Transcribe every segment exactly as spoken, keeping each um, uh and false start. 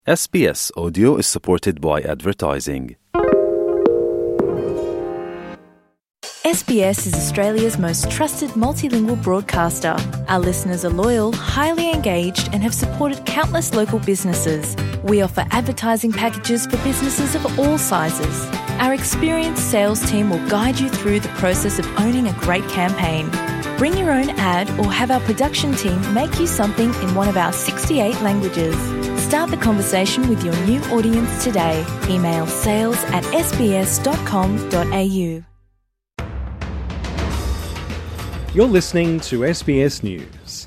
S B S Audio is supported by advertising. S B S is Australia's most trusted multilingual broadcaster. Our listeners are loyal, highly engaged, and have supported countless local businesses. We offer advertising packages for businesses of all sizes. Our experienced sales team will guide you through the process of owning a great campaign. Bring your own ad or have our production team make you something in one of our sixty-eight languages. Start the conversation with your new audience today. Email sales at s b s dot com dot a u. You're listening to S B S News.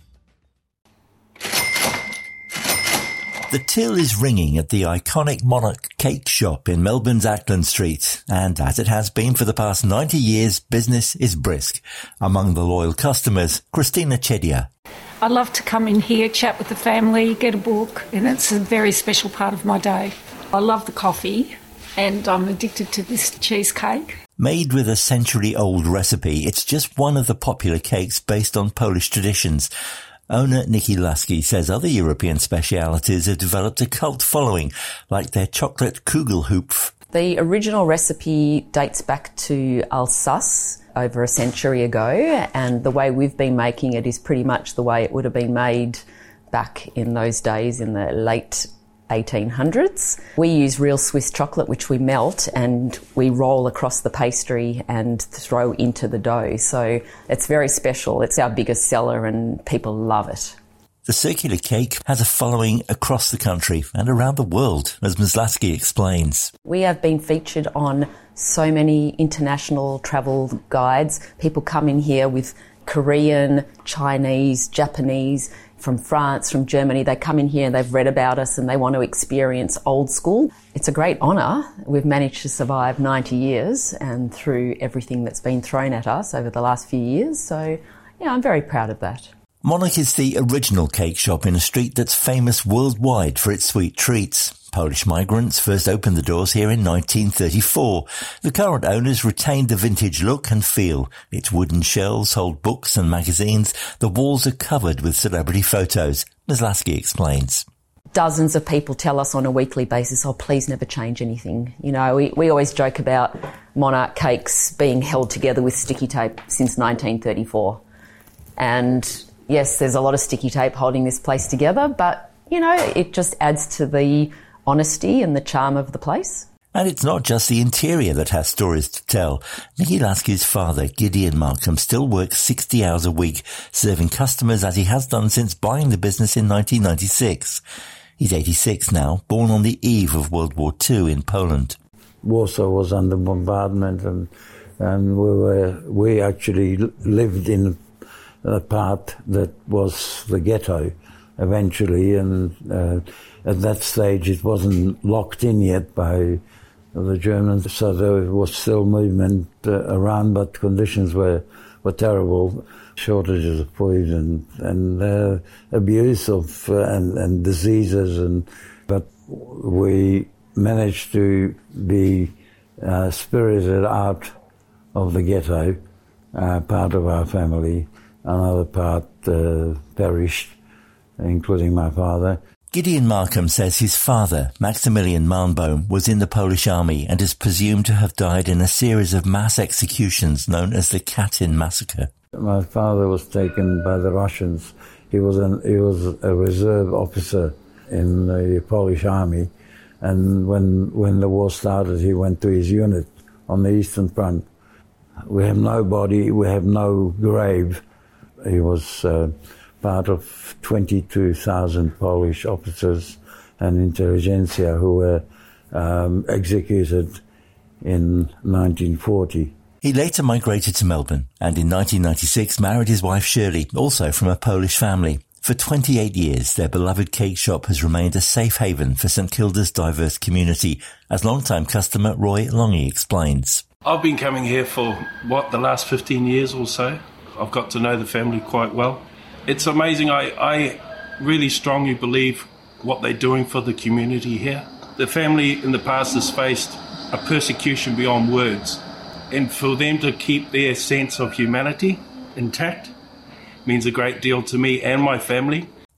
The till is ringing at the iconic Monarch Cake Shop in Melbourne's Acland Street, and as it has been for the past ninety years, business is brisk. Among the loyal customers, Christina Chedia. I love to come in here, chat with the family, get a book, and it's a very special part of my day. I love the coffee, and I'm addicted to this cheesecake. Made with a century-old recipe, it's just one of the popular cakes based on Polish traditions. Owner Nikki Lasky says other European specialities have developed a cult following, like their chocolate Kugelhupf. The original recipe dates back to Alsace over a century ago, and the way we've been making it is pretty much the way it would have been made back in those days in the late eighteen hundreds. We use real Swiss chocolate, which we melt and we roll across the pastry and throw into the dough. So it's very special. It's our biggest seller and people love it. The circular cake has a following across the country and around the world, as Miz Lasky explains. We have been featured on so many international travel guides. People come in here with Korean, Chinese, Japanese, from France, from Germany. They come in here and they've read about us and they want to experience old school. It's a great honour. We've managed to survive ninety years and through everything that's been thrown at us over the last few years. So, yeah, I'm very proud of that. Monarch is the original cake shop in a street that's famous worldwide for its sweet treats. Polish migrants first opened the doors here in nineteen thirty-four. The current owners retained the vintage look and feel. Its wooden shelves hold books and magazines. The walls are covered with celebrity photos. Miz Lasky explains. Dozens of people tell us on a weekly basis, oh, please never change anything. You know, we, we always joke about Monarch cakes being held together with sticky tape since nineteen thirty-four. And yes, there's a lot of sticky tape holding this place together, but, you know, it just adds to the honesty and the charm of the place. And it's not just the interior that has stories to tell. Nikki Lasky's father, Gideon Markham, still works sixty hours a week, serving customers as he has done since buying the business in nineteen ninety-six. He's eighty-six now, born on the eve of World War Two in Poland. Warsaw was under bombardment, and and we were we actually lived in a part that was the ghetto eventually, and uh, at that stage it wasn't locked in yet by the Germans, so there was still movement uh, around, but conditions were, were terrible. Shortages of food and, and uh, abuse of uh, and, and diseases, and but we managed to be uh, spirited out of the ghetto, uh, part of our family. Another part uh, perished, including my father. Gideon Markham says his father, Maximilian Malmboom, was in the Polish army and is presumed to have died in a series of mass executions known as the Katyn massacre. My father was taken by the Russians. He was an, he was a reserve officer in the Polish army, and when when the war started, he went to his unit on the Eastern Front. We have no body, we have no grave. He was uh, part of twenty-two thousand Polish officers and intelligentsia who were um, executed in nineteen forty. He later migrated to Melbourne and in nineteen ninety-six married his wife Shirley, also from a Polish family. For twenty-eight years, their beloved cake shop has remained a safe haven for St Kilda's diverse community, as long-time customer Roy Longy explains. I've been coming here for, what, the last fifteen years or so. I've got to know the family quite well. It's amazing. I, I really strongly believe what they're doing for the community here. The family in the past has faced a persecution beyond words. And for them to keep their sense of humanity intact means a great deal to me and my family.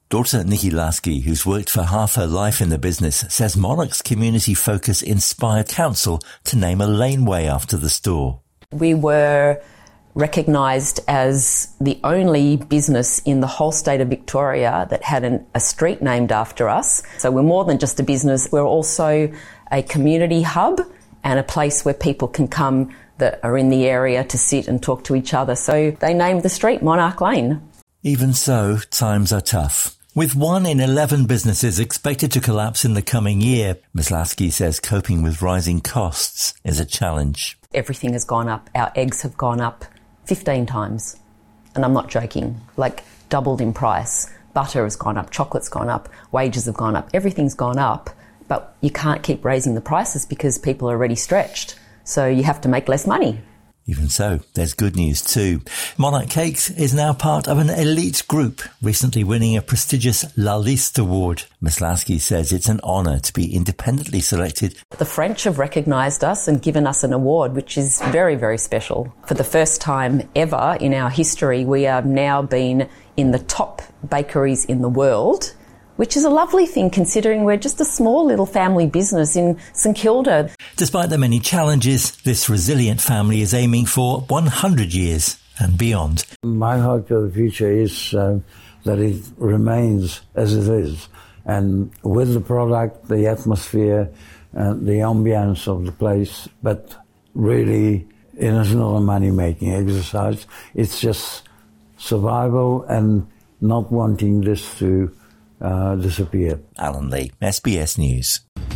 Daughter Nikki Lasky, who's worked for half her life in the business, says Monarch's community focus inspired council to name a laneway after the store. We were recognised as the only business in the whole state of Victoria that had an, a street named after us. So we're more than just a business, we're also a community hub and a place where people can come that are in the area to sit and talk to each other. So they named the street Monarch Lane. Even so, times are tough. With one in eleven businesses expected to collapse in the coming year, Miz Lasky says coping with rising costs is a challenge. Everything has gone up. Our eggs have gone up fifteen times. And I'm not joking, like doubled in price. Butter has gone up, chocolate's gone up, wages have gone up, everything's gone up. But you can't keep raising the prices because people are already stretched. So you have to make less money. Even so, there's good news too. Monarch Cakes is now part of an elite group, recently winning a prestigious La Liste award. Miz Lasky says it's an honour to be independently selected. The French have recognised us and given us an award, which is very, very special. For the first time ever in our history, we have now been in the top bakeries in the world, which is a lovely thing considering we're just a small little family business in St Kilda. Despite the many challenges, this resilient family is aiming for one hundred years and beyond. My hope for the future is uh, that it remains as it is. And with the product, the atmosphere, uh, the ambience of the place, but really it is not a money-making exercise. It's just survival and not wanting this to Uh, disappear. Alan Lee, S B S News.